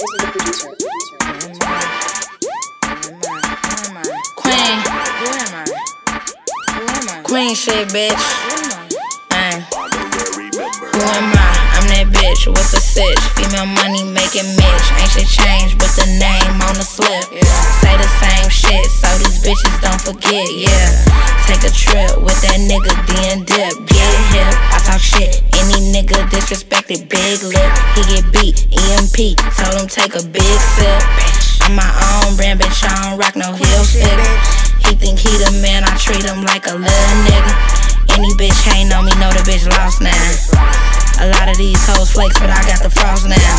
This is the producer. Queen. Queen shit, bitch. Who am I? I'm that bitch. What's a sitch? Female money making Mitch. Ain't shit changed, but the name on the slip. Say the same shit, so these bitches don't forget. Take a trip with that nigga, then dip. Get hip. I talk shit. Any nigga disrespected, big lip. He get beat. EMP. Told him take a big sip. I'm my own brand, bitch. I don't rock no heel fit. He think he the man, I treat him like a little nigga. Any bitch hatin' on me, know the bitch lost now. A lot of these hoes flakes, but I got the frost now.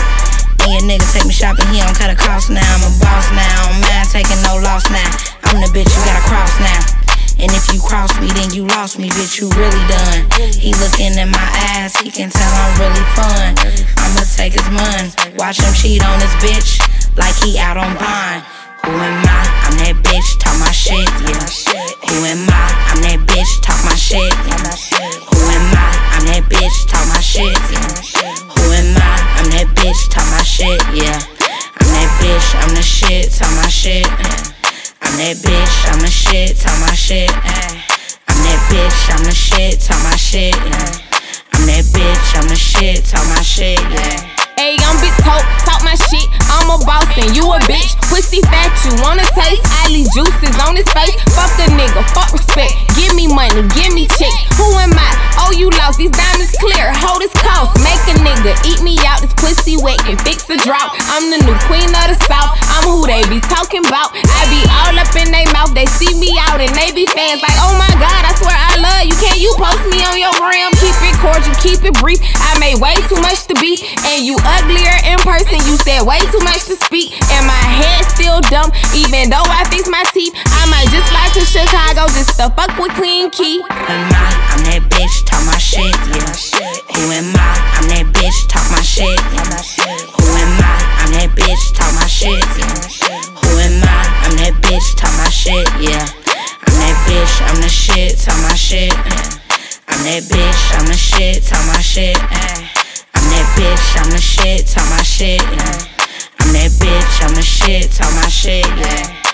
And your nigga take me shopping, he don't cut a cost now. I'm a boss now, I'm mad taking no loss now. I'm the bitch you gotta cross now. And if you cross me, then you lost me, bitch, you really done. He looking at my ass, he can tell I'm really fun. I'ma take his money, watch him cheat on his bitch like he out on bond. Who am I? I'm that bitch, talk my shit, Who am I? I'm that bitch, talk my shit, Who am I? I'm that bitch, talk my shit, Who am I? I'm that bitch, talk my shit, I'm that bitch, I'm the shit, talk my shit, I'm that bitch, I'm the shit, talk my shit, I'm that bitch, I'm the shit, talk my shit, I'm that bitch, I'm the shit, talk my shit, Ayy, I'm big talk my shit, I'm a boss and you a bitch. Pussy fat, you wanna taste? I leave juices on his face. Fuck a nigga, fuck respect. Give me money, give me checks. Who am I? Oh, you lost, these diamonds clear. Hold this cost, make a nigga eat me out. This pussy wet can fix a drought. I'm the new queen of the south, I'm who they be talking about. I be all up in they mouth, they see me out and they be fans like, oh my god, I swear I love you. Can you post me on your gram? Keep it cordial, keep it brief. I made way too much to be, and you uglier in person. You said way too much to speak, and my head still dumb. Even though I fix my teeth, I might just fly to Chicago just to fuck with Clean Key. Who am I? I'm that bitch, talk my shit, Who am I? I'm that bitch, talk my shit, Who am I? I'm that bitch, talk my shit, Who am I? I'm that bitch, talk my shit, I'm that bitch, I'm the shit, talk my shit, I'm that bitch, I'm the shit, talk my shit, I'm that bitch, I'm the shit, talk my shit, I'm that bitch, I'm the shit, talk my shit,